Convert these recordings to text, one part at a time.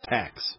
tax.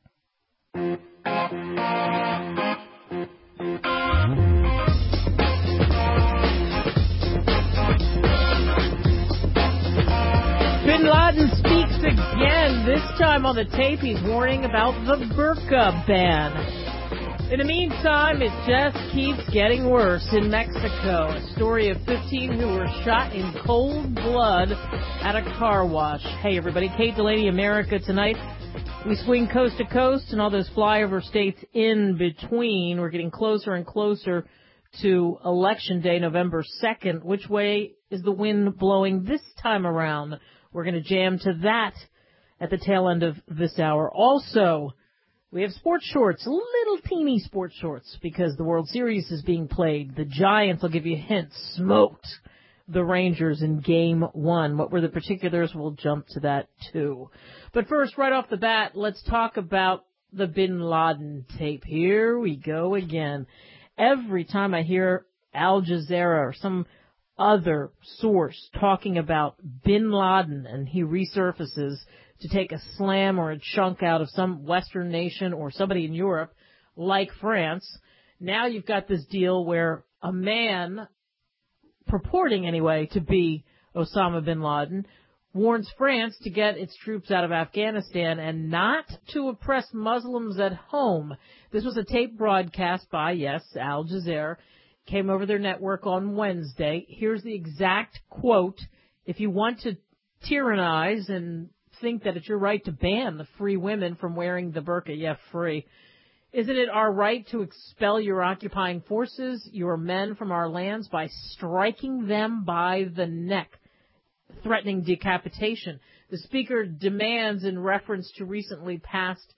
Bin Laden speaks again. This time on the tape, he's warning about the burqa ban. In the meantime, it just keeps getting worse in Mexico. A story of 15 who were shot in cold blood at a car wash. Hey, everybody. Kate Delaney, America Tonight. We swing coast to coast and all those flyover states in between. We're getting closer and closer to Election Day, November 2nd. Which way is the wind blowing this time around? We're going to jam to that at the tail end of this hour. Also, we have sports shorts, little teeny sports shorts, because the World Series is being played. The Giants, I'll give you a hint, smoked the Rangers in Game 1. What were the particulars? We'll jump to that, too. But first, right off the bat, let's talk about the Bin Laden tape. Here we go again. Every time I hear Al Jazeera or some other source talking about Bin Laden and he resurfaces to take a slam or a chunk out of some Western nation or somebody in Europe like France, now you've got this deal where a man, purporting anyway to be Osama bin Laden, warns France to get its troops out of Afghanistan and not to oppress Muslims at home. This was a tape broadcast by, yes, Al Jazeera. Came over their network on Wednesday. Here's the exact quote. If you want to tyrannize and think that it's your right to ban the free women from wearing the burqa, yeah, free. Isn't it our right to expel your occupying forces, your men from our lands by striking them by the neck, threatening decapitation? The speaker demands, in reference to recently passed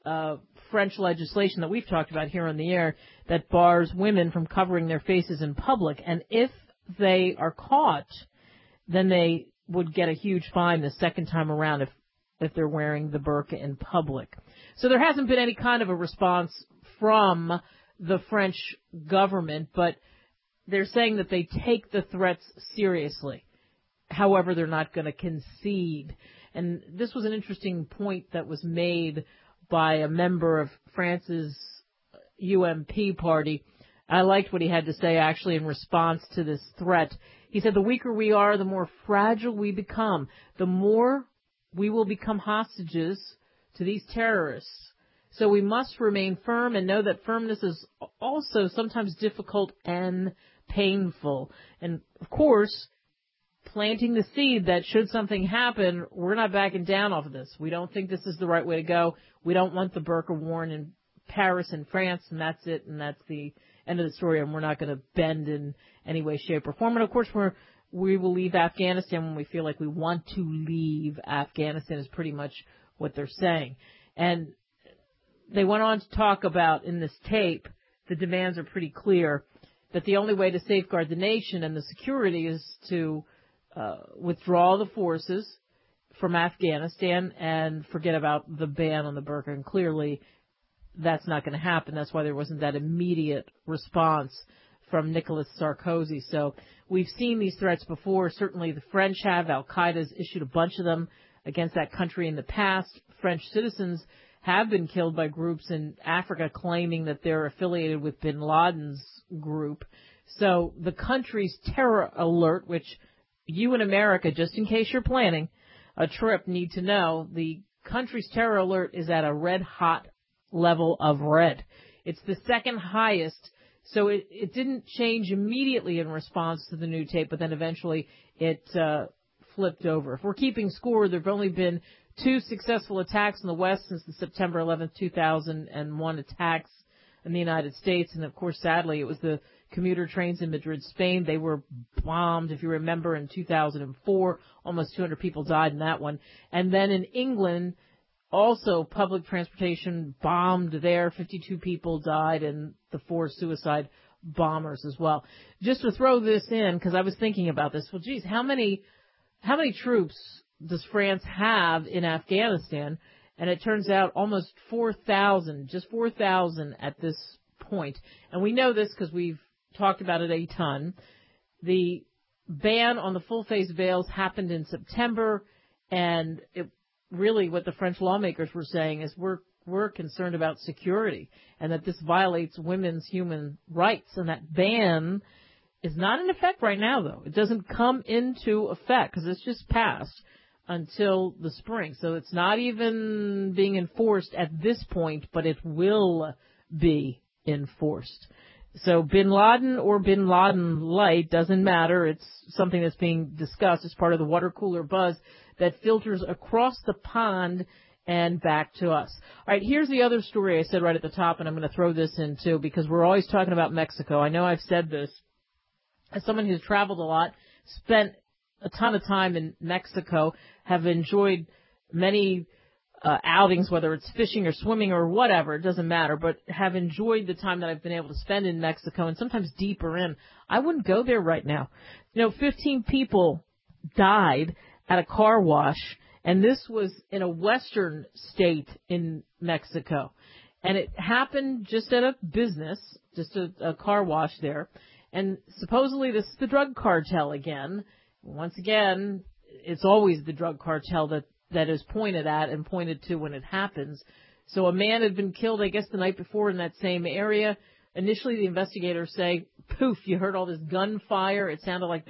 French legislation that we've talked about here on the air, that bars women from covering their faces in public. And if they are caught, then they would get a huge fine the second time around if they're wearing the burqa in public. So there hasn't been any kind of a response from the French government, but they're saying that they take the threats seriously. However, they're not going to concede. And this was an interesting point that was made by a member of France's UMP party. I liked what he had to say, actually, in response to this threat. He said, the weaker we are, the more fragile we become. The more we will become hostages to these terrorists. So we must remain firm and know that firmness is also sometimes difficult and painful. And, of course, planting the seed that should something happen, we're not backing down off of this. We don't think this is the right way to go. We don't want the burqa worn in Paris and France, and that's it, and that's the end of the story, and we're not going to bend in any way, shape, or form. And, of course, we will leave Afghanistan when we feel like we want to leave Afghanistan is pretty much what they're saying. And they went on to talk about, in this tape, the demands are pretty clear, that the only way to safeguard the nation and the security is to withdraw the forces from Afghanistan and forget about the ban on the burqa. And clearly, that's not going to happen. That's why there wasn't that immediate response from Nicolas Sarkozy. So we've seen these threats before. Certainly the French have. Al-Qaeda's issued a bunch of them against that country in the past. French citizens have been killed by groups in Africa claiming that they're affiliated with bin Laden's group. So the country's terror alert, which you in America, just in case you're planning a trip, need to know, the country's terror alert is at a red-hot level of red. It's the second highest, so it didn't change immediately in response to the new tape, but then eventually it flipped over. If we're keeping score, there have only been 2 successful attacks in the West since the September 11th, 2001 attacks in the United States, and of course, sadly, it was the commuter trains in Madrid, Spain. They were bombed, if you remember, in 2004. Almost 200 people died in that one. And then in England, also public transportation bombed there. 52 people died, and the 4 suicide bombers as well. Just to throw this in, because I was thinking about this, well, geez, how many troops does France have in Afghanistan? And it turns out almost 4,000, just 4,000 at this point. And we know this because we've talked about it a ton. The ban on the full-face veils happened in September, and it really what the French lawmakers were saying is we're concerned about security and that this violates women's human rights. And that ban is not in effect right now, though. It doesn't come into effect because it's just passed until the spring. So it's not even being enforced at this point, but it will be enforced. So bin Laden or bin Laden light doesn't matter. It's something that's being discussed as part of the water cooler buzz that filters across the pond and back to us. All right, here's the other story I said right at the top, and I'm going to throw this in too because we're always talking about Mexico. I know I've said this. As someone who's traveled a lot, spent a ton of time in Mexico, have enjoyed many outings, whether it's fishing or swimming or whatever, it doesn't matter, but have enjoyed the time that I've been able to spend in Mexico and sometimes deeper in. I wouldn't go there right now. 15 people died at a car wash, and this was in a western state in Mexico. And it happened just at a business, just a car wash there. And supposedly this is the drug cartel again. Once again, it's always the drug cartel that is pointed at and pointed to when it happens. So a man had been killed, I guess, the night before in that same area. Initially, the investigators say, poof, you heard all this gunfire. It sounded like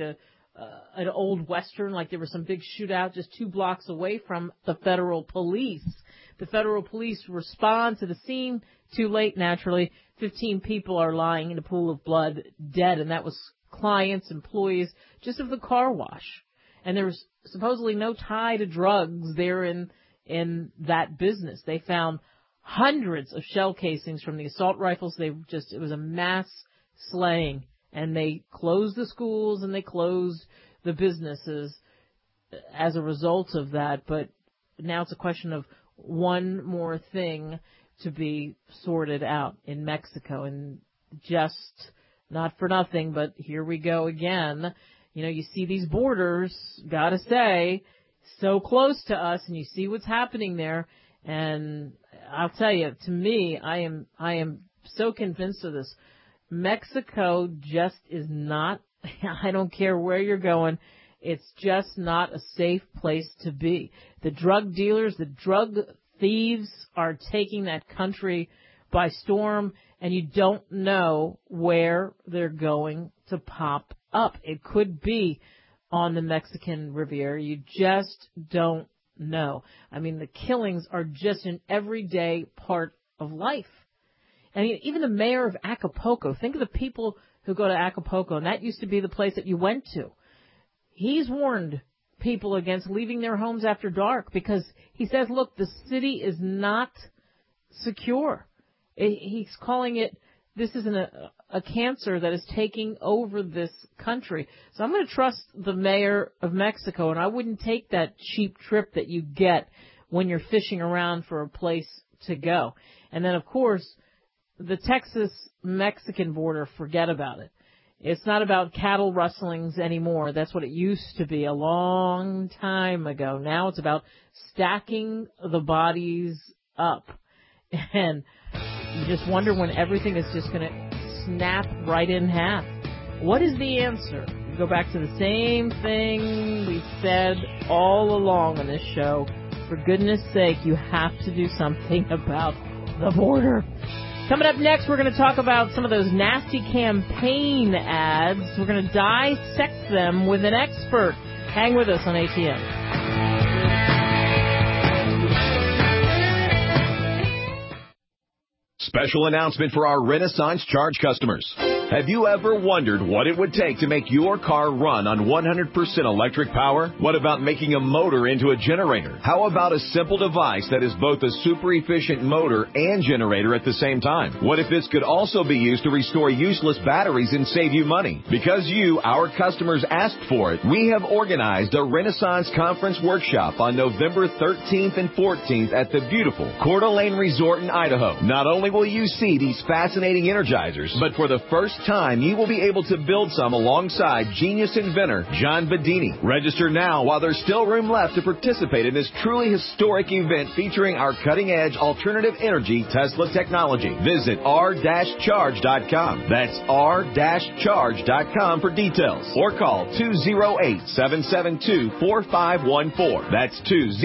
an old Western, like there was some big shootout just 2 blocks away from the federal police. The federal police respond to the scene. Too late, naturally. 15 people are lying in a pool of blood, dead, and that was clients, employees, just of the car wash. And there was supposedly no tie to drugs there in that business. They found hundreds of shell casings from the assault rifles. It was a mass slaying. And they closed the schools and they closed the businesses as a result of that. But now it's a question of one more thing to be sorted out in Mexico. And just not for nothing, but here we go again. You see these borders, gotta say, so close to us, and you see what's happening there. And I'll tell you, to me, I am so convinced of this. Mexico just is not, I don't care where you're going, it's just not a safe place to be. The drug dealers, the drug thieves are taking that country by storm, and you don't know where they're going to pop up. It could be on the Mexican Riviera. You just don't know. I mean, the killings are just an everyday part of life. I mean, even the mayor of Acapulco, think of the people who go to Acapulco, and that used to be the place that you went to. He's warned people against leaving their homes after dark because he says, look, the city is not secure. He's calling it, this is a cancer that is taking over this country. So I'm going to trust the mayor of Mexico, and I wouldn't take that cheap trip that you get when you're fishing around for a place to go. And then, of course, the Texas-Mexican border, forget about it. It's not about cattle rustlings anymore. That's what it used to be a long time ago. Now it's about stacking the bodies up. And you just wonder when everything is just going to snap right in half. What is the answer? We go back to the same thing we said all along on this show. For goodness sake, you have to do something about the border. Coming up next, we're going to talk about some of those nasty campaign ads. We're going to dissect them with an expert. Hang with us on ATM. Special announcement for our Renaissance Charge customers. Have you ever wondered what it would take to make your car run on 100% electric power? What about making a motor into a generator? How about a simple device that is both a super efficient motor and generator at the same time? What if this could also be used to restore useless batteries and save you money? Because you, our customers, asked for it, we have organized a Renaissance Conference Workshop on November 13th and 14th at the beautiful Coeur d'Alene Resort in Idaho. Not only will you see these fascinating energizers, but for the first time, you will be able to build some alongside genius inventor John Bedini. Register now while there's still room left to participate in this truly historic event featuring our cutting-edge alternative energy Tesla technology. Visit r-charge.com. That's r-charge.com for details. Or call 208-772-4514. That's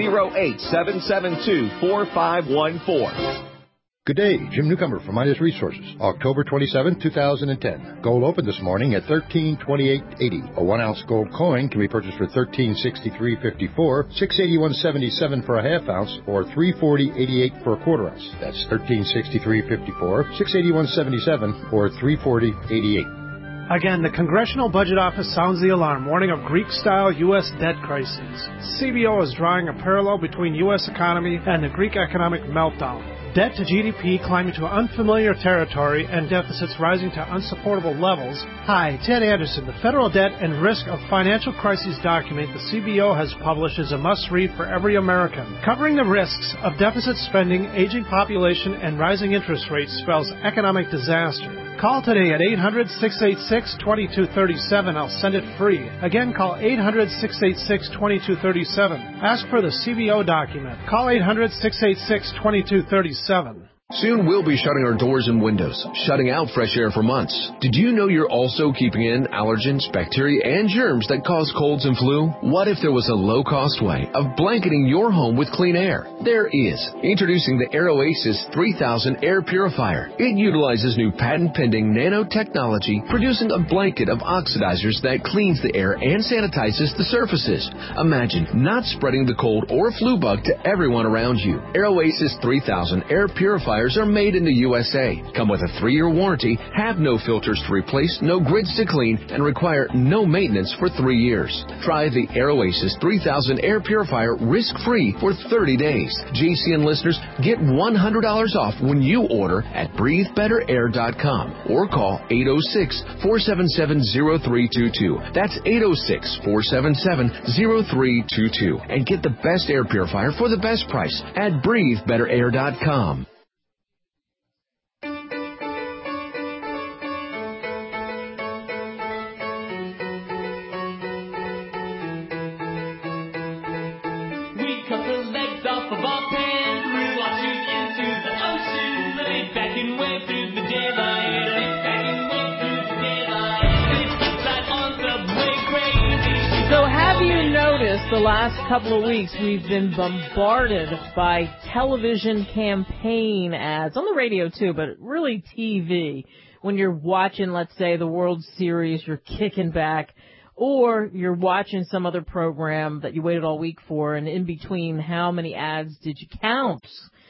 208-772-4514. Good day, Jim Newcomer from Midas Resources. October 27, 2010. Gold opened this morning at $1328.80. A 1-ounce gold coin can be purchased for $1363.54, $681.77 for a half ounce, or $340.88 for a quarter ounce. That's $1363.54, $681.77, or $340.88. Again, the Congressional Budget Office sounds the alarm, warning of Greek-style U.S. debt crises. CBO is drawing a parallel between U.S. economy and the Greek economic meltdown. Debt to GDP climbing to unfamiliar territory and deficits rising to unsupportable levels. Hi, Ted Anderson. The Federal Debt and Risk of Financial Crises document the CBO has published is a must-read for every American. Covering the risks of deficit spending, aging population, and rising interest rates spells economic disaster. Call today at 800-686-2237. I'll send it free. Again, call 800-686-2237. Ask for the CBO document. Call 800-686-2237. Soon we'll be shutting our doors and windows, shutting out fresh air for months. Did you know you're also keeping in allergens, bacteria, and germs that cause colds and flu? What if there was a low-cost way of blanketing your home with clean air? There is. Introducing the AirOasis 3000 Air Purifier. It utilizes new patent-pending nanotechnology, producing a blanket of oxidizers that cleans the air and sanitizes the surfaces. Imagine not spreading the cold or flu bug to everyone around you. AirOasis 3000 Air Purifiers are made in the USA, come with a 3-year warranty, have no filters to replace, no grids to clean, and require no maintenance for 3 years. Try the AirOasis 3000 Air Purifier risk-free for 30 days. GCN listeners get $100 off when you order at breathebetterair.com or call 806-477-0322. That's 806-477-0322 and get the best air purifier for the best price at breathebetterair.com. The last couple of weeks, we've been bombarded by television campaign ads, on the radio too, but really TV. When you're watching, let's say, the World Series, you're kicking back, or you're watching some other program that you waited all week for, and in between, how many ads did you count?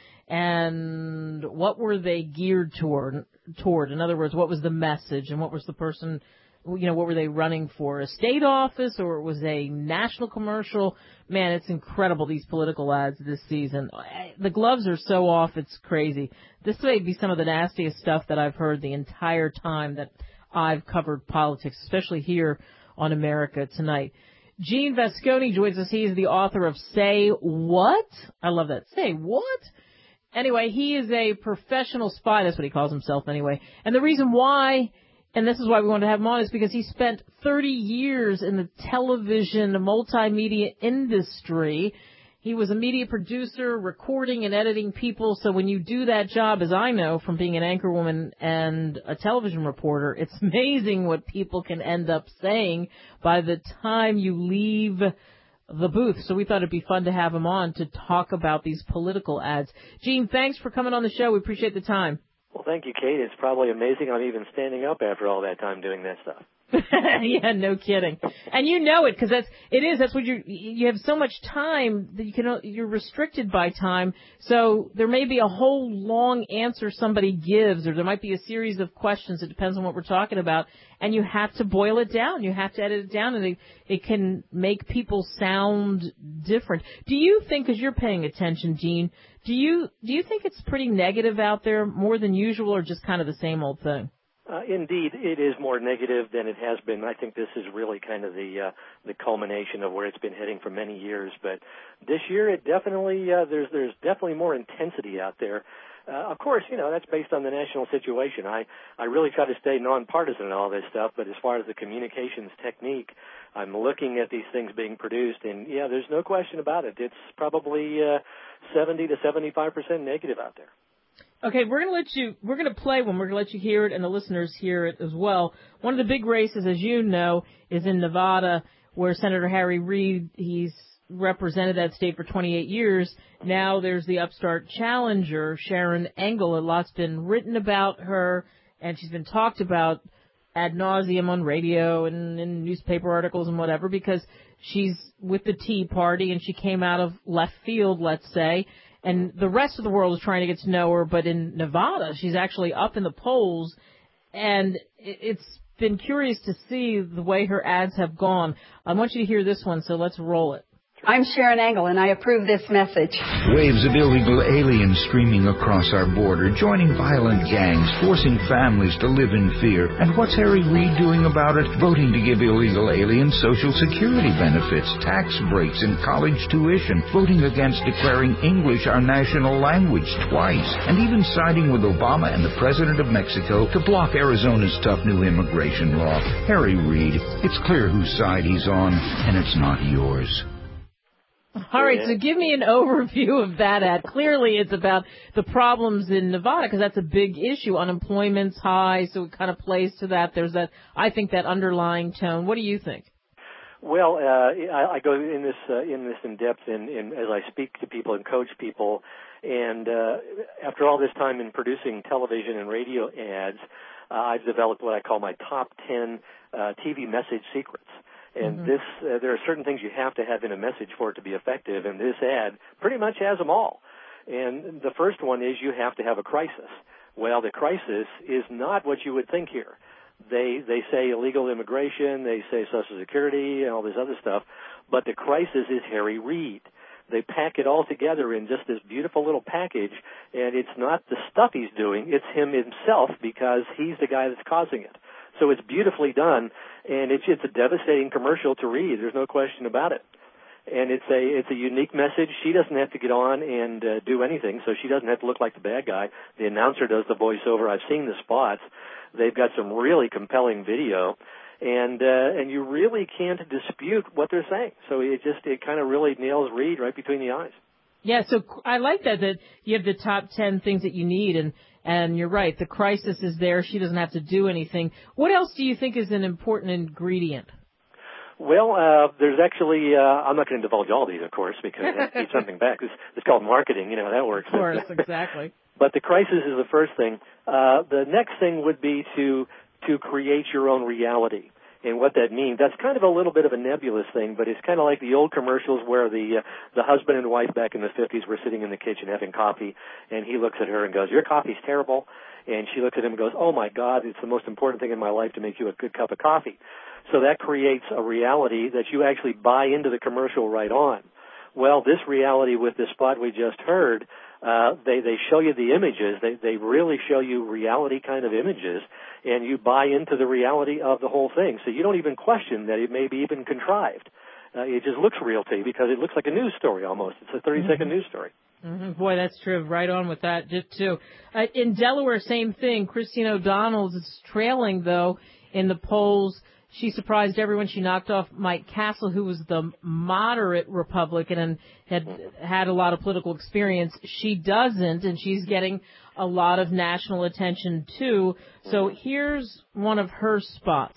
And what were they geared toward? In other words, what was the message, and what was the person... what were they running for? A state office, or it was a national commercial? Man, it's incredible, these political ads this season. The gloves are so off, it's crazy. This may be some of the nastiest stuff that I've heard the entire time that I've covered politics, especially here on America Tonight. Gene Vasconi joins us. He is the author of Say What? I love that. Say What? Anyway, he is a professional spy. That's what he calls himself anyway. And the reason why... and this is why we wanted to have him on, is because he spent 30 years in the television multimedia industry. He was a media producer, recording and editing people. So when you do that job, as I know from being an anchorwoman and a television reporter, it's amazing what people can end up saying by the time you leave the booth. So we thought it'd be fun to have him on to talk about these political ads. Gene, thanks for coming on the show. We appreciate the time. Well, thank you, Kate. It's probably amazing I'm even standing up after all that time doing that stuff. Yeah, no kidding. And you know it, because that's what you have so much time that you're restricted by time. So there may be a whole long answer somebody gives, or there might be a series of questions. It depends on what we're talking about. And you have to boil it down. You have to edit it down, and it can make people sound different. Do you think, because you're paying attention, Gene, do you think it's pretty negative out there, more than usual, or just kind of the same old thing? Indeed, it is more negative than it has been. I think this is really kind of the culmination of where it's been heading for many years. But this year, it definitely there's definitely more intensity out there. Of course, that's based on the national situation. I really try to stay nonpartisan in all this stuff. But as far as the communications technique, I'm looking at these things being produced, and yeah, there's no question about it. It's probably 70 to 75% negative out there. Okay, we're going to play one. We're going to let you hear it and the listeners hear it as well. One of the big races, as you know, is in Nevada, where Senator Harry Reid, he's represented that state for 28 years. Now there's the upstart challenger, Sharron Engel. A lot's been written about her, and she's been talked about ad nauseum on radio and in newspaper articles and whatever, because she's with the Tea Party and she came out of left field, let's say. And the rest of the world is trying to get to know her, but in Nevada, she's actually up in the polls, and it's been curious to see the way her ads have gone. I want you to hear this one, so let's roll it. I'm Sharron Engel, and I approve this message. Waves of illegal aliens streaming across our border, joining violent gangs, forcing families to live in fear. And what's Harry Reid doing about it? Voting to give illegal aliens Social Security benefits, tax breaks, and college tuition. Voting against declaring English our national language twice. And even siding with Obama and the President of Mexico to block Arizona's tough new immigration law. Harry Reid, it's clear whose side he's on, and it's not yours. All right, so give me an overview of that ad. Clearly, it's about the problems in Nevada, because that's a big issue. Unemployment's high, so it kind of plays to that. There's that, I think, that underlying tone. What do you think? Well, I go in this in depth as I speak to people and coach people, and after all this time in producing television and radio ads, I've developed what I call my top 10 TV message secrets. And there are certain things you have to have in a message for it to be effective, and this ad pretty much has them all. And the first one is you have to have a crisis. Well, the crisis is not what you would think here. They say illegal immigration, they say Social Security, and all this other stuff, but the crisis is Harry Reid. They pack it all together in just this beautiful little package, and it's not the stuff he's doing, it's him himself, because he's the guy that's causing it. So it's beautifully done, and it's a devastating commercial to read. There's no question about it. And it's a unique message. She doesn't have to get on and do anything, so she doesn't have to look like the bad guy. The announcer does the voiceover. I've seen the spots. They've got some really compelling video, and you really can't dispute what they're saying. So it kind of really nails Reid right between the eyes. Yeah, so I like that you have the top 10 things that you need, and you're right, the crisis is there. She doesn't have to do anything. What else do you think is an important ingredient? Well, there's actually, I'm not going to divulge all these, of course, because I keep something back. It's called marketing, you know how that works. Of course, exactly. But the crisis is the first thing. The next thing would be to create your own reality. And what that means, that's kind of a little bit of a nebulous thing, but it's kind of like the old commercials where the husband and wife back in the 50s were sitting in the kitchen having coffee, and he looks at her and goes, "Your coffee's terrible." And she looks at him and goes, "Oh, my God, it's the most important thing in my life to make you a good cup of coffee." So that creates a reality that you actually buy into the commercial right on. Well, this reality with the spot we just heard, they show you the images. They really show you reality kind of images, and you buy into the reality of the whole thing. So you don't even question that it may be even contrived. It just looks real to you because it looks like a news story almost. It's a 30-second news story. Mm-hmm. Boy, that's true. Right on with that, just too. In Delaware, same thing. Christine O'Donnell is trailing, though, in the polls. She surprised everyone. She knocked off Mike Castle, who was the moderate Republican and had a lot of political experience. She doesn't, and she's getting a lot of national attention, too. So here's one of her spots.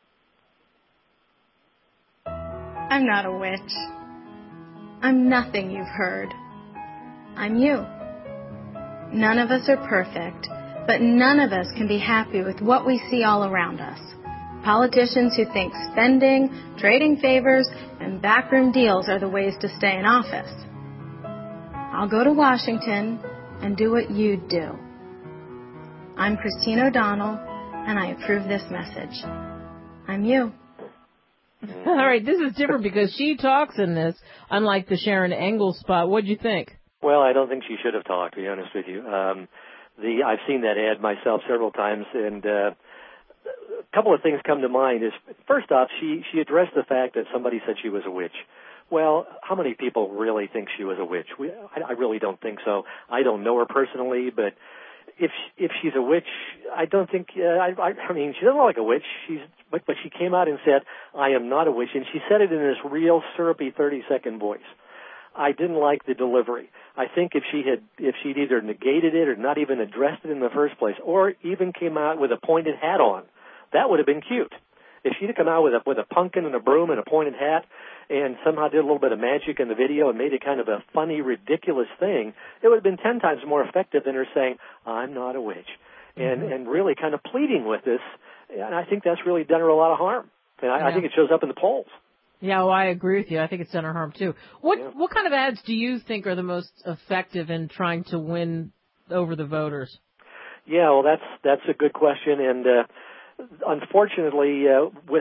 I'm not a witch. I'm nothing you've heard. I'm you. None of us are perfect, but none of us can be happy with what we see all around us. Politicians who think spending, trading favors, and backroom deals are the ways to stay in office. I'll go to Washington and do what you do. I'm Christine O'Donnell, and I approve this message. I'm you. All right, this is different because she talks in this, unlike the Sharron Engel spot. What'd you think? Well, I don't think she should have talked, to be honest with you. I've seen that ad myself several times, and a couple of things come to mind. Is first off, she addressed the fact that somebody said she was a witch. Well, how many people really think she was a witch? I really don't think so. I don't know her personally, but if she's a witch, I don't think. I mean, she doesn't look like a witch. But she came out and said, "I am not a witch," and she said it in this real syrupy 30-second voice. I didn't like the delivery. I think if she'd either negated it or not even addressed it in the first place, or even came out with a pointed hat on, that would have been cute. If she'd have come out with a pumpkin and a broom and a pointed hat and somehow did a little bit of magic in the video and made it kind of a funny, ridiculous thing, it would have been 10 times more effective than her saying, "I'm not a witch," and really kind of pleading with this. And I think that's really done her a lot of harm. And I think it shows up in the polls. Yeah, well, I agree with you. I think it's done her harm, too. What kind of ads do you think are the most effective in trying to win over the voters? Yeah, well, that's a good question. And unfortunately, with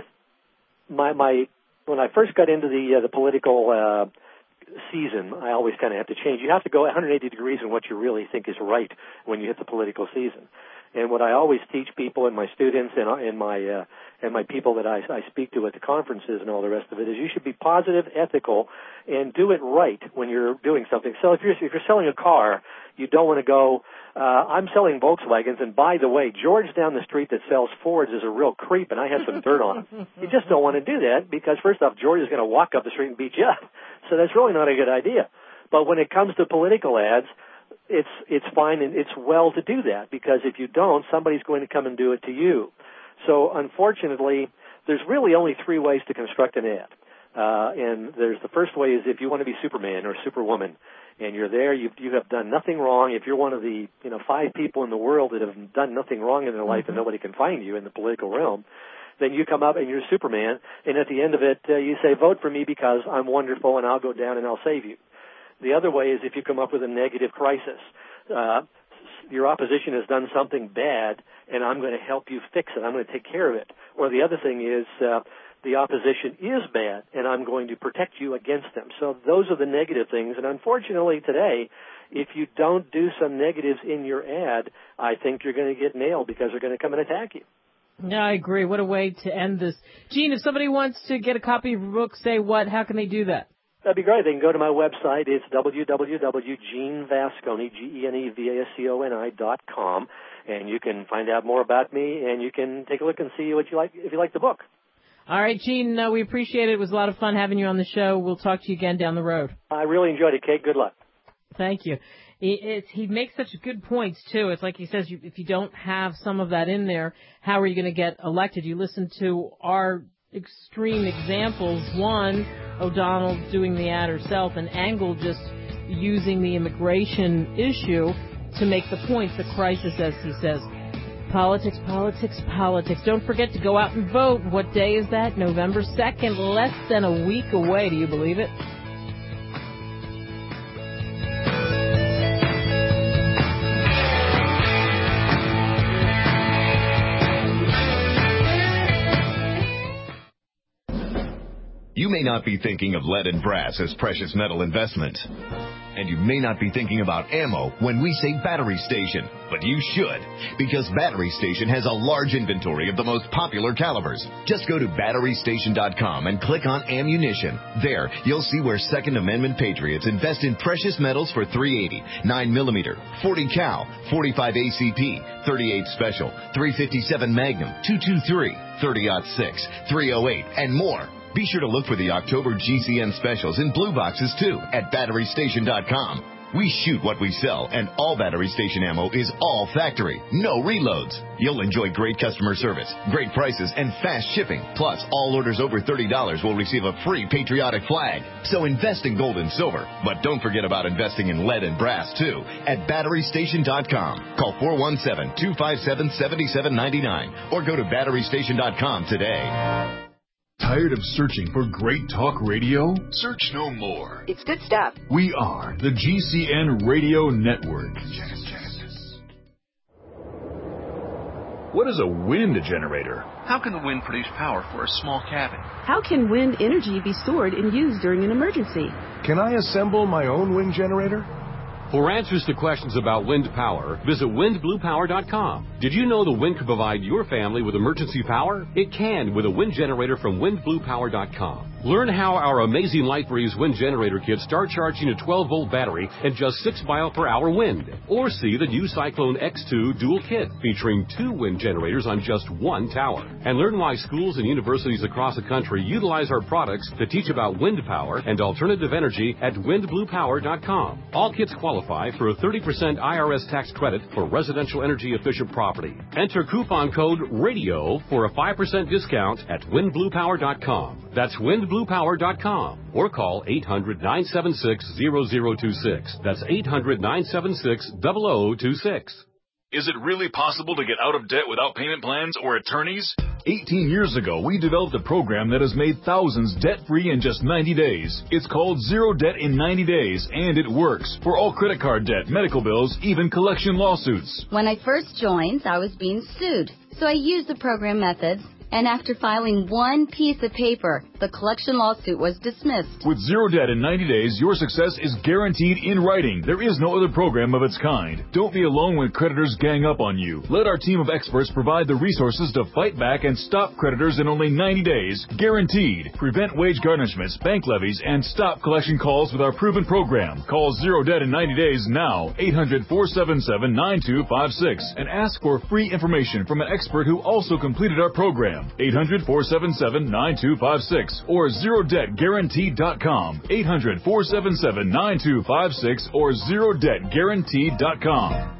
when I first got into the political season, I always kind of have to change. You have to go 180 degrees in what you really think is right when you hit the political season. And what I always teach people and my students and my people that I speak to at the conferences and all the rest of it is you should be positive, ethical, and do it right when you're doing something. So if you're selling a car, you don't want to go, I'm selling Volkswagens, and by the way, George down the street that sells Fords is a real creep, and I have some dirt on him. You just don't want to do that because, first off, George is going to walk up the street and beat you up. So that's really not a good idea. But when it comes to political ads, it's fine and it's well to do that because if you don't, somebody's going to come and do it to you. So unfortunately, there's really only 3 ways to construct an ad. And there's the first way is if you want to be Superman or Superwoman and you're there, you have done nothing wrong. If you're one of the 5 people in the world that have done nothing wrong in their life and nobody can find you in the political realm, then you come up and you're Superman, and at the end of it, you say, vote for me because I'm wonderful and I'll go down and I'll save you. The other way is if you come up with a negative crisis. Your opposition has done something bad, and I'm going to help you fix it. I'm going to take care of it. Or the other thing is the opposition is bad, and I'm going to protect you against them. So those are the negative things. And unfortunately today, if you don't do some negatives in your ad, I think you're going to get nailed because they're going to come and attack you. Yeah, I agree. What a way to end this. Gene, if somebody wants to get a copy of your book, say what? How can they do that? That'd be great. They can go to my website. It's www.genevasconi, GENEVASCONI.com, and you can find out more about me, and you can take a look and see what you like if you like the book. All right, Gene, we appreciate it. It was a lot of fun having you on the show. We'll talk to you again down the road. I really enjoyed it, Kate. Good luck. Thank you. He makes such good points, too. It's like he says, if you don't have some of that in there, how are you going to get elected? You listen to our extreme examples. One, O'Donnell doing the ad herself, and Angle just using the immigration issue to make the point, the crisis, as he says. Politics, politics, politics. Don't forget to go out and vote. What day is that? November 2nd, less than a week away. Do you believe it? You may not be thinking of lead and brass as precious metal investments. And you may not be thinking about ammo when we say Battery Station, but you should, because Battery Station has a large inventory of the most popular calibers. Just go to BatteryStation.com and click on Ammunition. There, you'll see where Second Amendment patriots invest in precious metals for .380, 9mm, 40 cal, 45 ACP, 38 Special, 357 Magnum, 223, 30-06, 308, and more. Be sure to look for the October GCN specials in blue boxes, too, at BatteryStation.com. We shoot what we sell, and all Battery Station ammo is all factory, no reloads. You'll enjoy great customer service, great prices, and fast shipping. Plus, all orders over $30 will receive a free patriotic flag. So invest in gold and silver, but don't forget about investing in lead and brass, too, at BatteryStation.com. Call 417-257-7799 or go to BatteryStation.com today. Tired of searching for great talk radio? Search no more. It's good stuff. We are the GCN Radio Network. What is a wind generator? How can the wind produce power for a small cabin? How can wind energy be stored and used during an emergency? Can I assemble my own wind generator? For answers to questions about wind power, visit windbluepower.com. Did you know the wind can provide your family with emergency power? It can with a wind generator from windbluepower.com. Learn how our amazing LightBreeze wind generator kits start charging a 12-volt battery in just 6 mile-per-hour wind. Or see the new Cyclone X2 dual kit featuring 2 wind generators on just 1 tower. And learn why schools and universities across the country utilize our products to teach about wind power and alternative energy at windbluepower.com. All kits qualify for a 30% IRS tax credit for residential energy efficient property. Enter coupon code RADIO for a 5% discount at windbluepower.com. That's windbluepower.com or call 800-976-0026. That's 800-976-0026. Is it really possible to get out of debt without payment plans or attorneys? 18 years ago, we developed a program that has made thousands debt-free in just 90 days. It's called Zero Debt in 90 Days, and it works for all credit card debt, medical bills, even collection lawsuits. When I first joined, I was being sued, so I used the program methods. And after filing one piece of paper, the collection lawsuit was dismissed. With Zero Debt in 90 days, your success is guaranteed in writing. There is no other program of its kind. Don't be alone when creditors gang up on you. Let our team of experts provide the resources to fight back and stop creditors in only 90 days. Guaranteed. Prevent wage garnishments, bank levies, and stop collection calls with our proven program. Call Zero Debt in 90 days now, 800-477-9256, and ask for free information from an expert who also completed our program. 800-477-9256 or ZeroDebtGuaranteed.com. 800-477-9256 or ZeroDebtGuaranteed.com.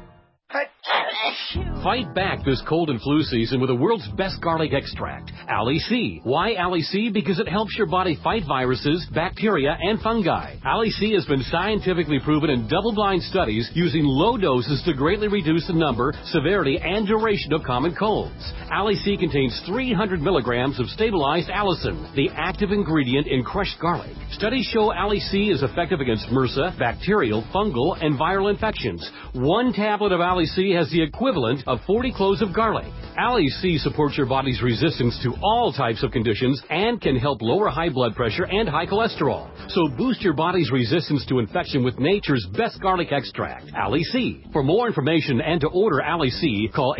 Fight back this cold and flu season with the world's best garlic extract, Ali C. Why Ali C? Because it helps your body fight viruses, bacteria, and fungi. Ali C has been scientifically proven in double-blind studies using low doses to greatly reduce the number, severity, and duration of common colds. Ali C contains 300 milligrams of stabilized allicin, the active ingredient in crushed garlic. Studies show Ali C is effective against MRSA, bacterial, fungal, and viral infections. One tablet of Ali C has the equivalent of 40 cloves of garlic. Ali C supports your body's resistance to all types of conditions and can help lower high blood pressure and high cholesterol. So boost your body's resistance to infection with nature's best garlic extract, Ali C. For more information and to order Ali C, call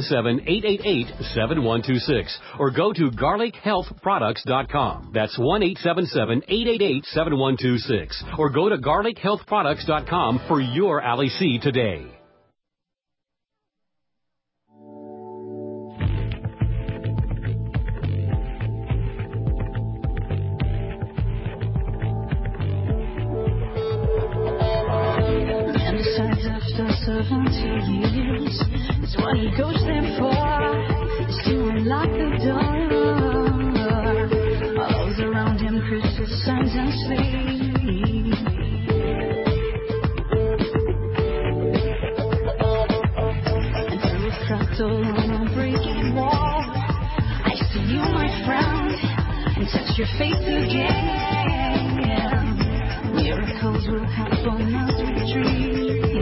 877-888-7126 or go to garlichealthproducts.com. That's 1-877-888-7126 or go to garlichealthproducts.com for your Ali C today. After 70 years, it's what a ghost there for, is to unlock the door. All those around him criticize and sleep. And through a fractal on a breaking wall, I see you, my friend, and touch your face again. Miracles will happen as we dream.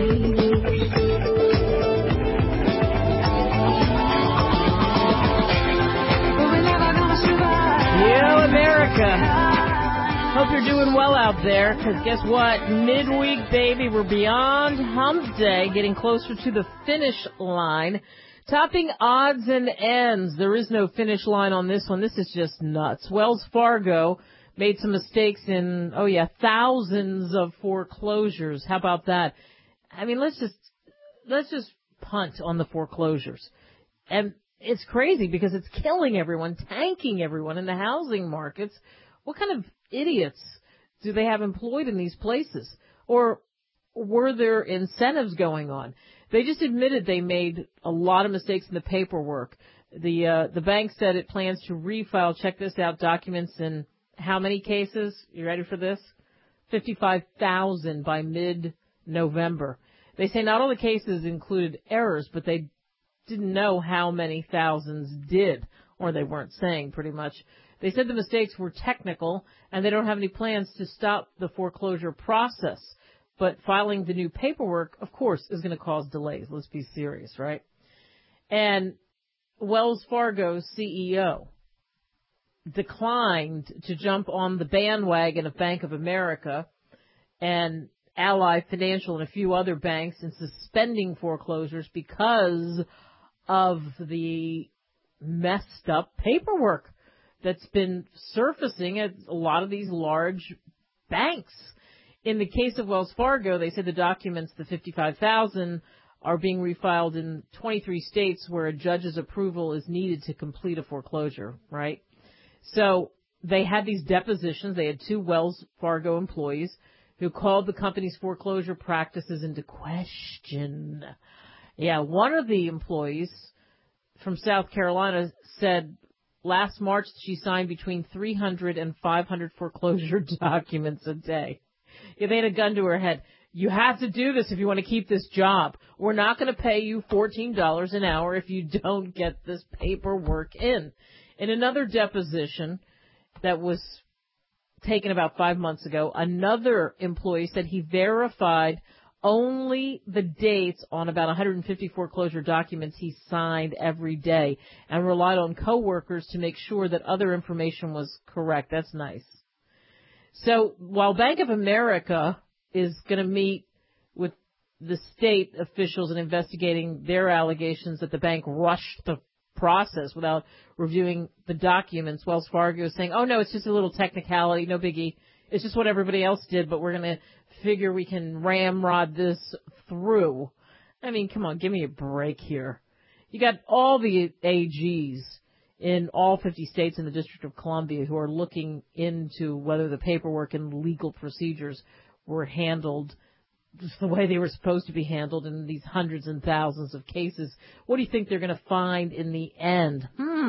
America. Hope you're doing well out there, because guess what? Midweek, baby, we're beyond hump day, getting closer to the finish line. Topping odds and ends. There is no finish line on this one. This is just nuts. Wells Fargo made some mistakes in, thousands of foreclosures. How about that? I mean, let's just punt on the foreclosures. And it's crazy because it's killing everyone, tanking everyone in the housing markets. What kind of idiots do they have employed in these places? Or were there incentives going on? They just admitted they made a lot of mistakes in the paperwork. The bank said it plans to refile, check this out, documents in how many cases? You ready for this? 55,000 by mid-November. They say not all the cases included errors, but they didn't know how many thousands did, or they weren't saying pretty much. They said the mistakes were technical, and they don't have any plans to stop the foreclosure process. But filing the new paperwork, of course, is going to cause delays. Let's be serious, right? And Wells Fargo's CEO declined to jump on the bandwagon of Bank of America and Ally Financial and a few other banks and suspending foreclosures because of the messed up paperwork that's been surfacing at a lot of these large banks. In the case of Wells Fargo, they said the documents, the 55,000, are being refiled in 23 states where a judge's approval is needed to complete a foreclosure, right? So they had these depositions. They had 2 Wells Fargo employees who called the company's foreclosure practices into question. Yeah, one of the employees from South Carolina said last March she signed between 300 and 500 foreclosure documents a day. Yeah, they had a gun to her head. You have to do this if you want to keep this job. We're not going to pay you $14 an hour if you don't get this paperwork in. In another deposition that was taken about 5 months ago, another employee said he verified only the dates on about 150 foreclosure documents he signed every day and relied on coworkers to make sure that other information was correct. That's nice. So while Bank of America is going to meet with the state officials and investigating their allegations that the bank rushed the process without reviewing the documents, Wells Fargo is saying, oh, no, it's just a little technicality, no biggie. It's just what everybody else did, but we're going to figure we can ramrod this through. I mean, come on, give me a break here. You got all the AGs in all 50 states and the District of Columbia who are looking into whether the paperwork and legal procedures were handled just the way they were supposed to be handled in these hundreds and thousands of cases. What do you think they're going to find in the end?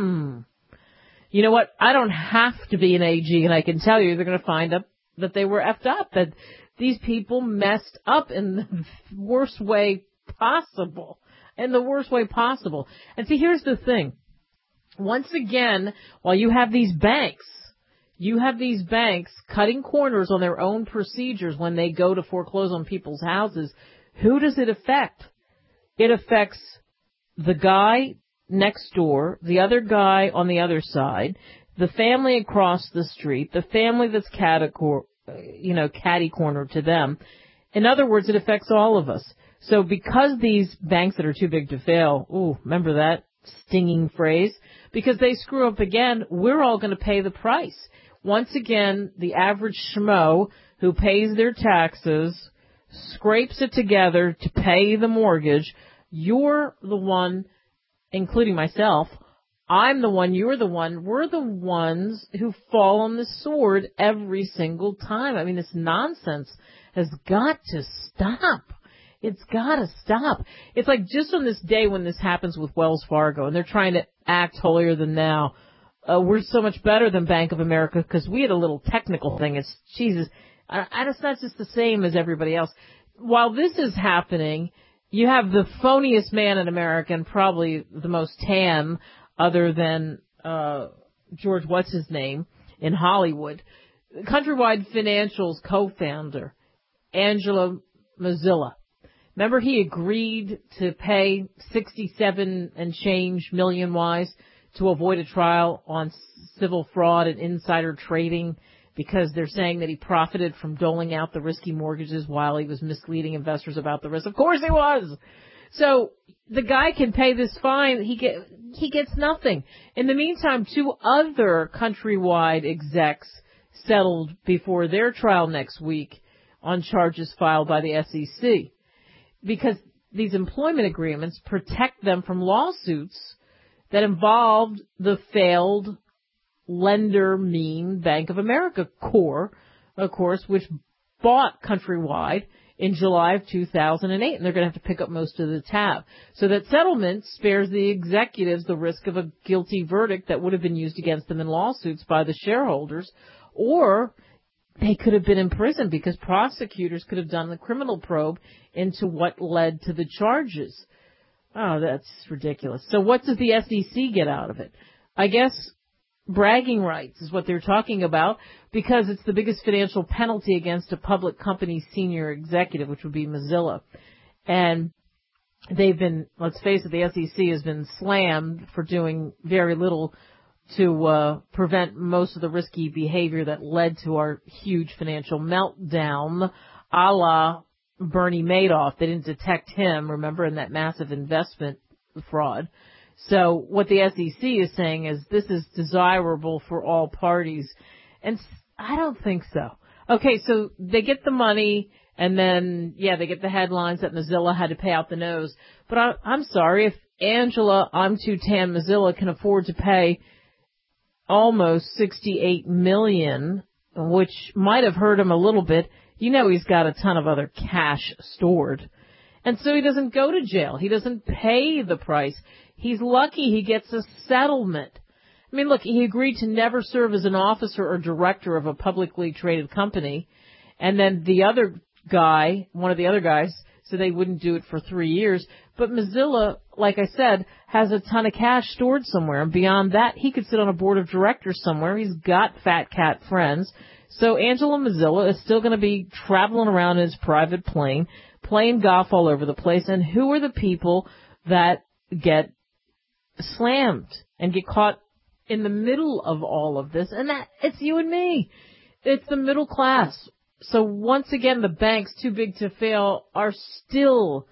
You know what? I don't have to be an AG, and I can tell you they're going to find up that they were effed up, that these people messed up in the worst way possible. In the worst way possible. And see, here's the thing. Once again, while you have these banks cutting corners on their own procedures when they go to foreclose on people's houses, who does it affect? It affects the guy next door, the other guy on the other side, the family across the street, the family that's catty corner to them. In other words, it affects all of us. So because these banks that are too big to fail, remember that stinging phrase? Because they screw up again, we're all going to pay the price. Once again, the average schmo who pays their taxes, scrapes it together to pay the mortgage, you're the one, including myself, I'm the one, you're the one, we're the ones who fall on the sword every single time. I mean, this nonsense has got to stop. It's got to stop. It's like just on this day when this happens with Wells Fargo, and they're trying to act holier than thou. We're so much better than Bank of America because we had a little technical thing. It's, Jesus, it's not just the same as everybody else. While this is happening, you have the phoniest man in America and probably the most tan other than George what's-his-name in Hollywood. Countrywide Financial's co-founder, Angelo Mozilla. Remember he agreed to pay 67 and change million wise to avoid a trial on civil fraud and insider trading because they're saying that he profited from doling out the risky mortgages while he was misleading investors about the risk. Of course he was. So the guy can pay this fine. He gets nothing. In the meantime, 2 other Countrywide execs settled before their trial next week on charges filed by the SEC because these employment agreements protect them from lawsuits that involved the failed lender mean Bank of America Corp, of course, which bought Countrywide in July of 2008, and they're going to have to pick up most of the tab. So that settlement spares the executives the risk of a guilty verdict that would have been used against them in lawsuits by the shareholders, or they could have been in prison because prosecutors could have done the criminal probe into what led to the charges. Oh, that's ridiculous. So what does the SEC get out of it? I guess bragging rights is what they're talking about because it's the biggest financial penalty against a public company's senior executive, which would be Mozilla. And they've been, let's face it, the SEC has been slammed for doing very little to prevent most of the risky behavior that led to our huge financial meltdown. a la Bernie Madoff. They didn't detect him, remember, in that massive investment fraud. So what the SEC is saying is this is desirable for all parties. And I don't think so. Okay, so they get the money, and then, they get the headlines that Mozilla had to pay out the nose. But I'm sorry, if Angela I'm Too Tan Mozilla can afford to pay almost $68 million, which might have hurt him a little bit, he's got a ton of other cash stored. And so he doesn't go to jail. He doesn't pay the price. He's lucky he gets a settlement. I mean, look, he agreed to never serve as an officer or director of a publicly traded company. And then the other guy, one of the other guys, said they wouldn't do it for 3 years. But Mozilla, like I said, has a ton of cash stored somewhere. And beyond that, he could sit on a board of directors somewhere. He's got fat cat friends. So Angela Mozilla is still going to be traveling around in his private plane, playing golf all over the place. And who are the people that get slammed and get caught in the middle of all of this? And that it's you and me. It's the middle class. So once again, the banks too big to fail are still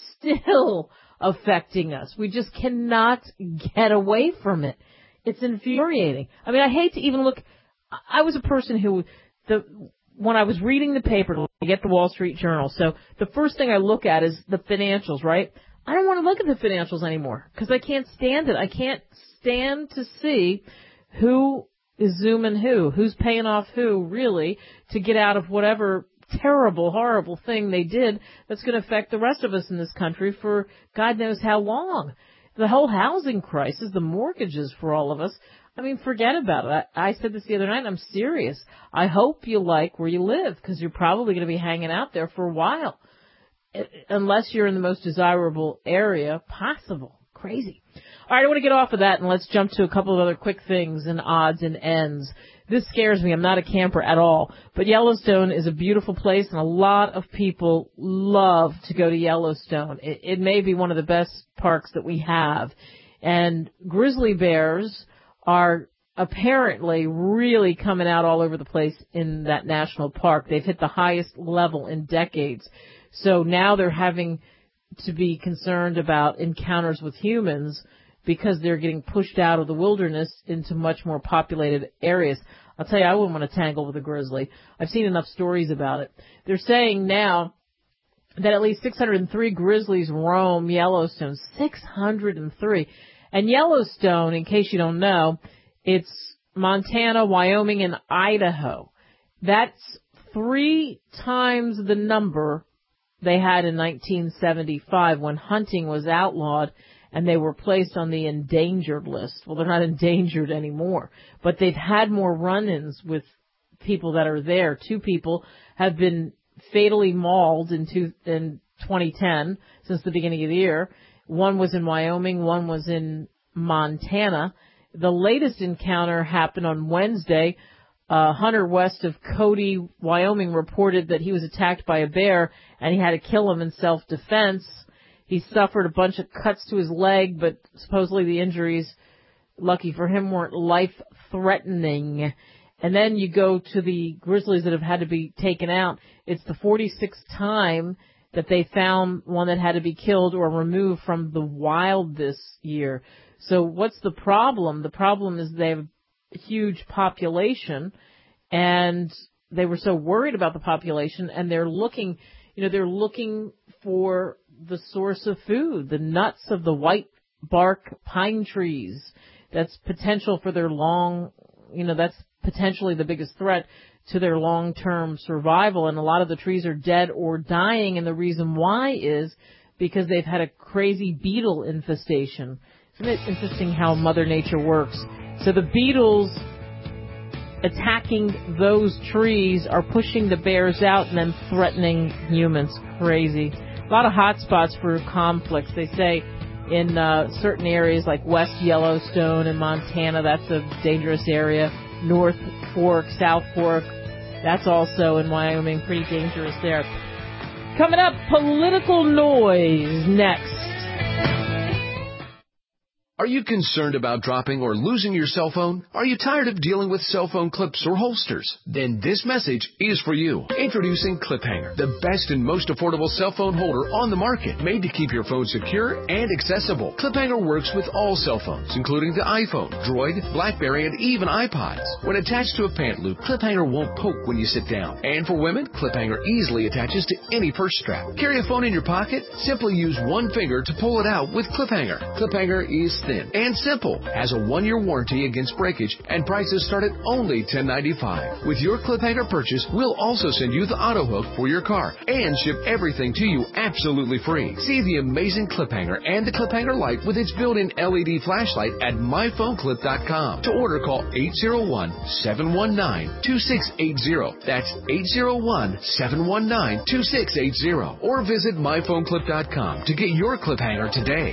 affecting us. We just cannot get away from it. It's infuriating. I mean, I hate to even look. I was a person who, when I was reading the paper, I get the Wall Street Journal. So the first thing I look at is the financials, right? I don't want to look at the financials anymore because I can't stand it. I can't stand to see who is zooming who's paying off who, really, to get out of whatever terrible, horrible thing they did that's going to affect the rest of us in this country for God knows how long. The whole housing crisis, the mortgages for all of us, I mean, forget about it. I said this the other night, and I'm serious. I hope you like where you live because you're probably going to be hanging out there for a while, unless you're in the most desirable area possible. Crazy. All right, I want to get off of that, and let's jump to a couple of other quick things and odds and ends. This scares me. I'm not a camper at all. But Yellowstone is a beautiful place, and a lot of people love to go to Yellowstone. It may be one of the best parks that we have. And grizzly bears are apparently really coming out all over the place in that national park. They've hit the highest level in decades. So now they're having to be concerned about encounters with humans because they're getting pushed out of the wilderness into much more populated areas. I'll tell you, I wouldn't want to tangle with a grizzly. I've seen enough stories about it. They're saying now that at least 603 grizzlies roam Yellowstone. 603. And Yellowstone, in case you don't know, it's Montana, Wyoming, and Idaho. That's 3 times the number they had in 1975 when hunting was outlawed and they were placed on the endangered list. Well, they're not endangered anymore, but they've had more run-ins with people that are there. 2 people have been fatally mauled in 2010 since the beginning of the year. One was in Wyoming, one was in Montana. The latest encounter happened on Wednesday. A hunter west of Cody, Wyoming, reported that he was attacked by a bear and he had to kill him in self-defense. He suffered a bunch of cuts to his leg, but supposedly the injuries, lucky for him, weren't life-threatening. And then you go to the grizzlies that have had to be taken out. It's the 46th time that they found one that had to be killed or removed from the wild this year. So what's the problem? The problem is they have a huge population, and they were so worried about the population, and they're looking for the source of food, the nuts of the white bark pine trees. That's potential for their that's potentially the biggest threat to their long-term survival. And a lot of the trees are dead or dying, and the reason why is because they've had a crazy beetle infestation. Isn't it interesting how Mother Nature works? So the beetles attacking those trees are pushing the bears out and then threatening humans. Crazy. A lot of hot spots for conflicts. They say in certain areas like West Yellowstone in Montana, that's a dangerous area. North Fork, South Fork, that's also in Wyoming, pretty dangerous there. Coming up, political noise next. Are you concerned about dropping or losing your cell phone? Are you tired of dealing with cell phone clips or holsters? Then this message is for you. Introducing Clip Hanger, the best and most affordable cell phone holder on the market, made to keep your phone secure and accessible. Clip Hanger works with all cell phones, including the iPhone, Droid, BlackBerry, and even iPods. When attached to a pant loop, Clip Hanger won't poke when you sit down. And for women, Clip Hanger easily attaches to any purse strap. Carry a phone in your pocket? Simply use one finger to pull it out with Clip Hanger. Clip Hanger is thin and simple, has a 1-year warranty against breakage, and prices start at only $10.95. With your Clip Hanger purchase, we'll also send you the auto hook for your car and ship everything to you absolutely free. See the amazing Clip Hanger and the Clip Hanger Lite with its built-in LED flashlight at myphoneclip.com. To order, call 801-719-2680. That's 801-719-2680. Or visit myphoneclip.com to get your Clip Hanger today.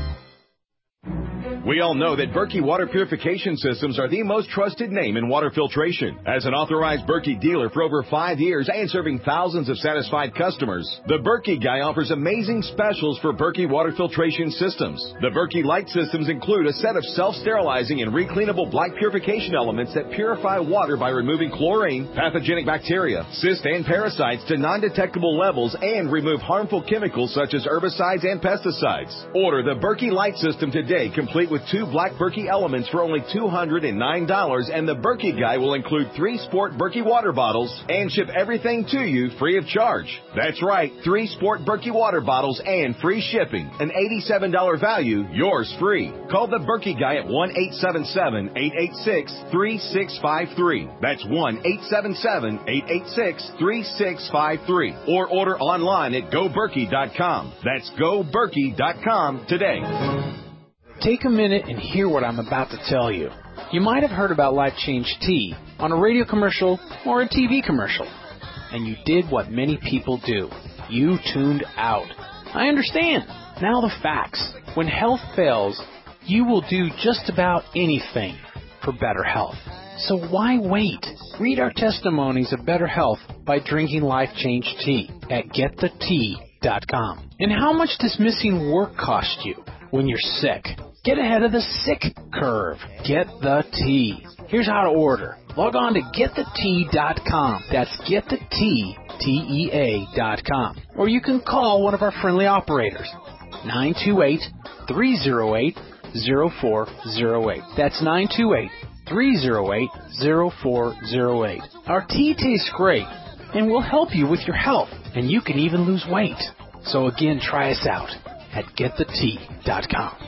We all know that Berkey Water Purification Systems are the most trusted name in water filtration. As an authorized Berkey dealer for over 5 years and serving thousands of satisfied customers, the Berkey Guy offers amazing specials for Berkey Water Filtration Systems. The Berkey Light Systems include a set of self-sterilizing and recleanable black purification elements that purify water by removing chlorine, pathogenic bacteria, cysts, and parasites to non-detectable levels and remove harmful chemicals such as herbicides and pesticides. Order the Berkey Light System today, complete with 2 black Berkey elements for only $209, and the Berkey Guy will include 3 Sport Berkey water bottles and ship everything to you free of charge. That's right, 3 Sport Berkey water bottles and free shipping. An $87 value, yours free. Call the Berkey Guy at 1-877-886-3653. That's 1-877-886-3653. Or order online at GoBerkey.com. That's GoBerkey.com today. Take a minute and hear what I'm about to tell you. You might have heard about Life Change Tea on a radio commercial or a TV commercial, and you did what many people do. You tuned out. I understand. Now the facts. When health fails, you will do just about anything for better health. So why wait? Read our testimonies of better health by drinking Life Change Tea at getthetea.com. And how much does missing work cost you when you're sick? Get ahead of the sick curve. Get the tea. Here's how to order. Log on to getthetea.com. That's getthetea.com. Or you can call one of our friendly operators. 928-308-0408. That's 928-308-0408. Our tea tastes great and will help you with your health. And you can even lose weight. So again, try us out at getthetea.com.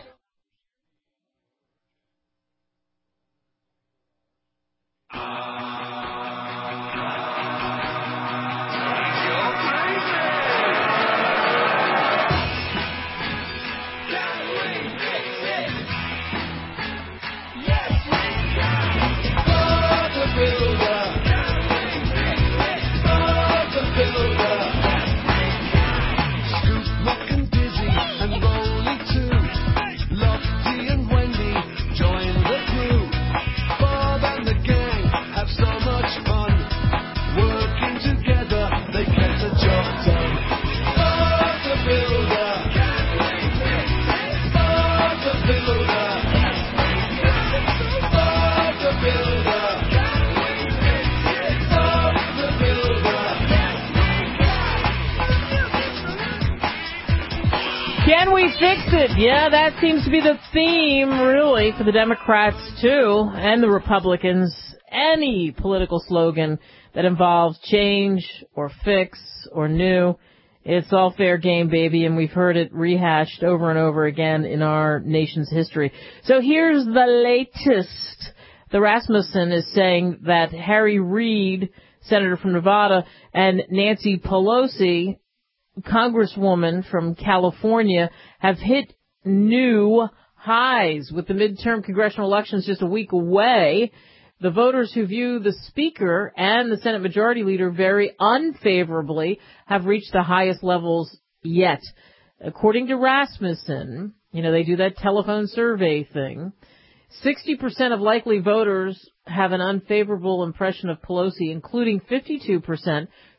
Can we fix it? Yeah, that seems to be the theme, really, for the Democrats, too, and the Republicans. Any political slogan that involves change or fix or new, it's all fair game, baby, and we've heard it rehashed over and over again in our nation's history. So here's the latest. The Rasmussen is saying that Harry Reid, Senator from Nevada, and Nancy Pelosi, Congresswoman from California, have hit new highs with the midterm congressional elections just a week away. The voters who view the Speaker and the Senate Majority Leader very unfavorably have reached the highest levels yet. According to Rasmussen, they do that telephone survey thing, 60% of likely voters have an unfavorable impression of Pelosi, including 52%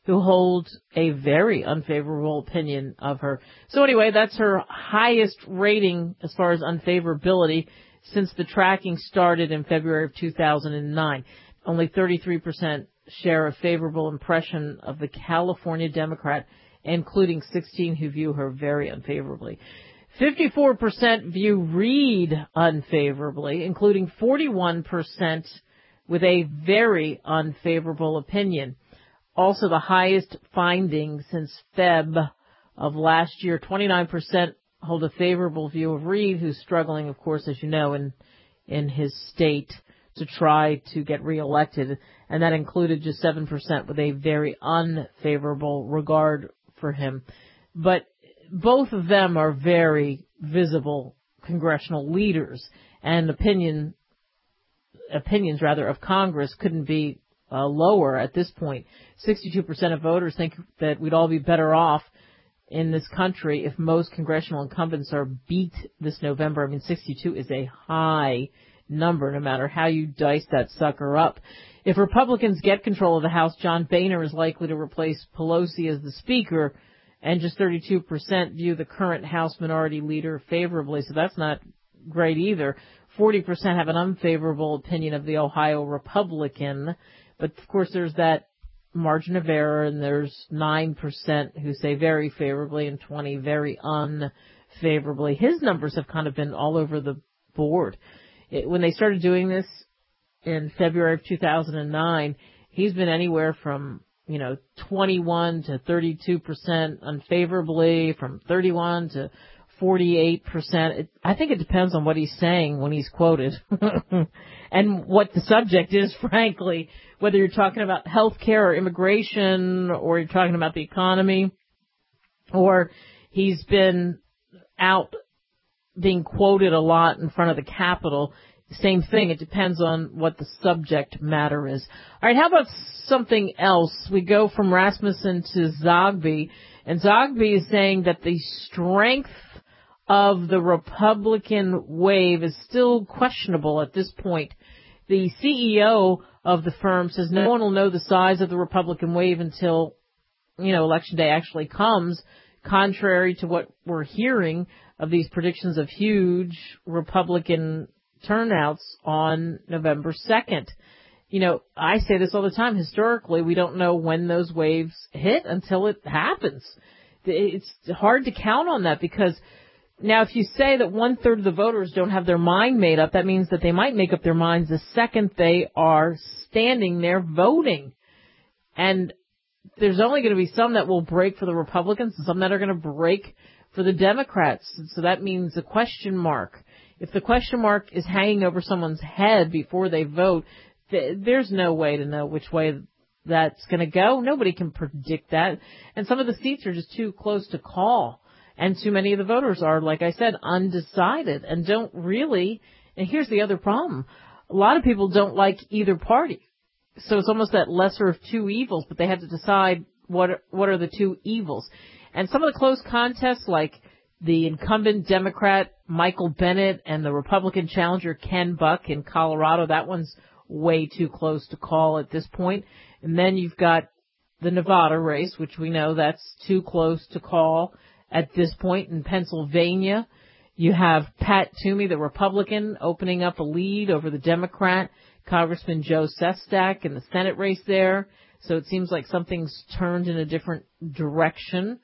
who hold a very unfavorable opinion of her. So anyway, that's her highest rating as far as unfavorability since the tracking started in February of 2009. Only 33% share a favorable impression of the California Democrat, including 16 who view her very unfavorably. 54% view Reid unfavorably, including 41% with a very unfavorable opinion. Also the highest finding since Feb of last year. 29% hold a favorable view of Reid, who's struggling, of course, as you know, in his state to try to get reelected. And that included just 7% with a very unfavorable regard for him. But both of them are very visible congressional leaders, and opinions of Congress couldn't be lower at this point. 62% of voters think that we'd all be better off in this country if most congressional incumbents are beat this November. I mean, 62 is a high number, no matter how you dice that sucker up. If Republicans get control of the House, John Boehner is likely to replace Pelosi as the Speaker, and just 32% view the current House Minority Leader favorably, so that's not great either. 40% have an unfavorable opinion of the Ohio Republican, but of course there's that margin of error, and there's 9% who say very favorably and 20 very unfavorably. His numbers have kind of been all over the board. When they started doing this in February of 2009, he's been anywhere from 21 to 32% unfavorably, from 31 to 48%. I think it depends on what he's saying when he's quoted and what the subject is, frankly, whether you're talking about health care or immigration, or you're talking about the economy, or he's been out being quoted a lot in front of the Capitol. Same thing. It depends on what the subject matter is. All right, how about something else? We go from Rasmussen to Zogby, and Zogby is saying that the strength of the Republican wave is still questionable at this point. The CEO of the firm says no one will know the size of the Republican wave until, Election Day actually comes, contrary to what we're hearing of these predictions of huge Republican turnouts on November 2nd. I say this all the time. Historically, we don't know when those waves hit until it happens. It's hard to count on that, because now if you say that 1/3 of the voters don't have their mind made up, that means that they might make up their minds the second they are standing there voting. And there's only going to be some that will break for the Republicans and some that are going to break for the Democrats. So that means a question mark. If the question mark is hanging over someone's head before they vote, there's no way to know which way that's going to go. Nobody can predict that. And some of the seats are just too close to call. And too many of the voters are, like I said, undecided and don't really. And here's the other problem. A lot of people don't like either party. So it's almost that lesser of two evils, but they have to decide what are the two evils. And some of the close contests, like the incumbent Democrat Michael Bennet and the Republican challenger Ken Buck in Colorado, that one's way too close to call at this point. And then you've got the Nevada race, which we know that's too close to call at this point. In Pennsylvania, you have Pat Toomey, the Republican, opening up a lead over the Democrat, Congressman Joe Sestak in the Senate race there. So it seems like something's turned in a different direction.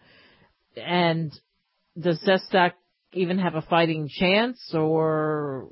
And does Sestak even have a fighting chance, or,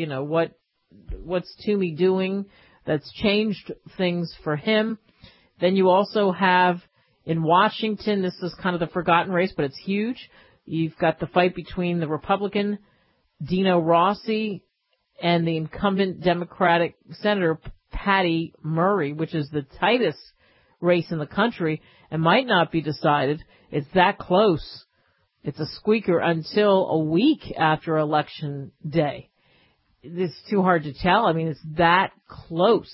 what's Toomey doing that's changed things for him? Then you also have in Washington, this is kind of the forgotten race, but it's huge. You've got the fight between the Republican Dino Rossi and the incumbent Democratic Senator Patty Murray, which is the tightest race in the country and might not be decided. It's that close. It's a squeaker until a week after Election Day. It's too hard to tell. I mean, it's that close.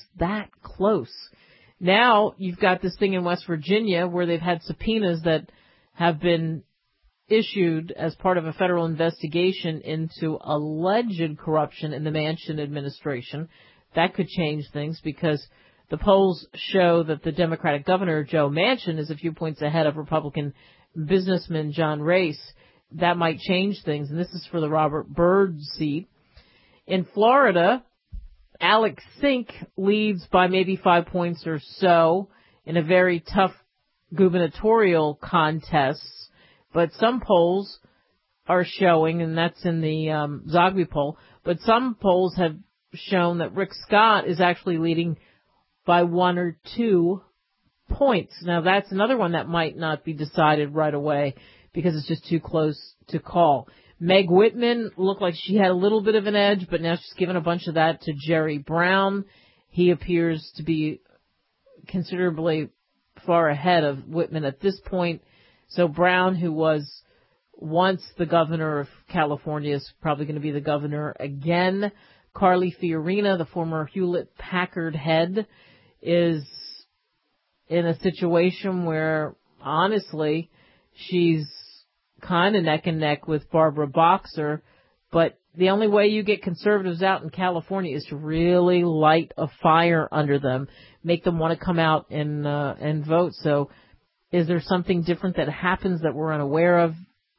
Now you've got this thing in West Virginia where they've had subpoenas that have been issued as part of a federal investigation into alleged corruption in the Manchin administration. That could change things because The polls show that the Democratic governor, Joe Manchin, is a few points ahead of Republican businessman John Race. That might change things, and this is for the Robert Byrd seat. In Florida, Alex Sink leads by maybe 5 points or so in a very tough gubernatorial contest, but some polls are showing, and that's in the Zogby poll, but some polls have shown that Rick Scott is actually leading by 1 or 2 points. Now, that's another one that might not be decided right away because it's just too close to call. Meg Whitman looked like she had a little bit of an edge, but now she's given a bunch of that to Jerry Brown. He appears to be considerably far ahead of Whitman at this point. So Brown, who was once the governor of California, is probably going to be the governor again. Carly Fiorina, the former Hewlett-Packard head, is in a situation where, honestly, she's kind of neck and neck with Barbara Boxer, but the only way you get conservatives out in California is to really light a fire under them, make them want to come out and vote. So is there something different that happens that we're unaware of?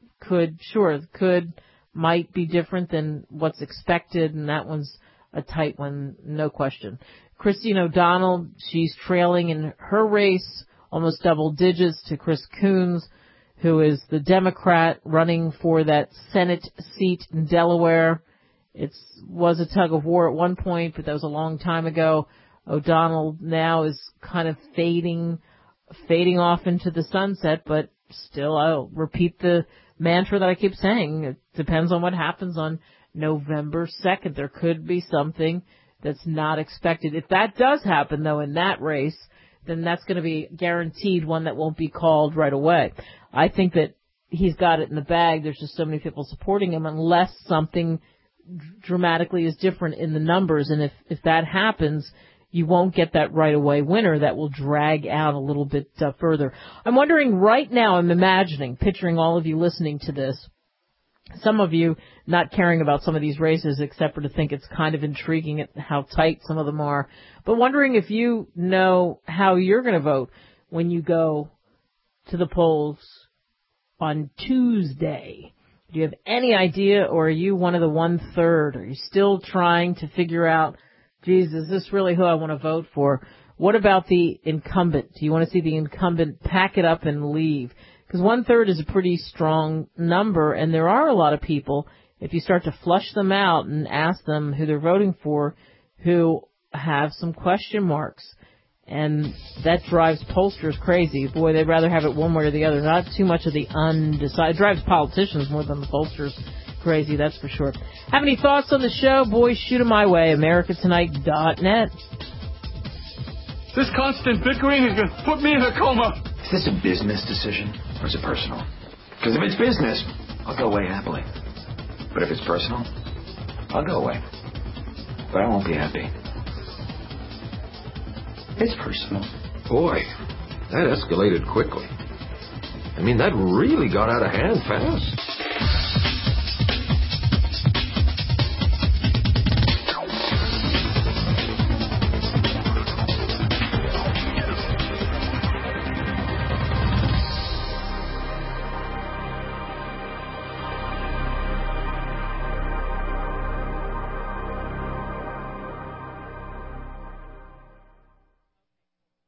Might be different than what's expected, and that one's a tight one, no question. Christine O'Donnell, she's trailing in her race almost double digits to Chris Coons, who is the Democrat running for that Senate seat in Delaware. It was a tug of war at one point, but that was a long time ago. O'Donnell now is kind of fading off into the sunset, but still, I'll repeat the mantra that I keep saying. It depends on what happens on November 2nd. There could be something that's not expected. If that does happen, though, in that race, then that's going to be guaranteed one that won't be called right away. I think that he's got it in the bag. There's just so many people supporting him unless something dramatically is different in the numbers. And if that happens, you won't get that right away winner. That will drag out a little bit further. I'm wondering right now, picturing all of you listening to this, some of you not caring about some of these races except for to think it's kind of intriguing at how tight some of them are, but wondering if you know how you're going to vote when you go to the polls on Tuesday. Do you have any idea, or are you one of the 1/3? Are you still trying to figure out, geez, is this really who I want to vote for? What about the incumbent? Do you want to see the incumbent pack it up and leave? Because 1/3 is a pretty strong number, and there are a lot of people, if you start to flush them out and ask them who they're voting for, who have some question marks. And that drives pollsters crazy. Boy, they'd rather have it one way or the other. Not too much of the undecided. It drives politicians more than the pollsters crazy, that's for sure. Have any thoughts on the show? Boys, shoot them my way. AmericaTonight.net. This constant bickering is going to put me in a coma. Is this a business decision or is it personal? Because if it's business, I'll go away happily. But if it's personal, I'll go away. But I won't be happy. It's personal. Boy, that escalated quickly. I mean, that really got out of hand fast.